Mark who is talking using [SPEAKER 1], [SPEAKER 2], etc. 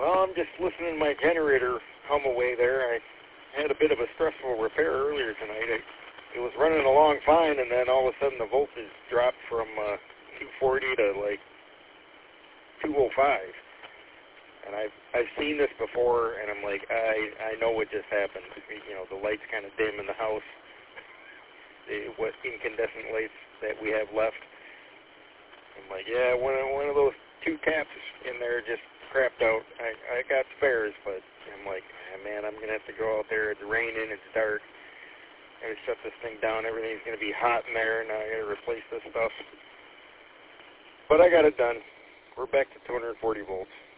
[SPEAKER 1] Well, I'm just listening to my generator hum away there. I had a bit of a stressful repair earlier tonight. It was running along fine, and then all of a sudden the voltage dropped from 240 to like 205. And I've seen this before, and I'm like, I know what just happened. You know, the lights kind of dim in the house. What incandescent lights that we have left. I'm like, yeah, one of those two taps in there just crapped out. I got spares, but I'm like, man, I'm going to have to go out there. It's raining, it's dark. I gotta shut this thing down. Everything's going to be hot in there. Now I got to replace this stuff. But I got it done. We're back to 240 volts.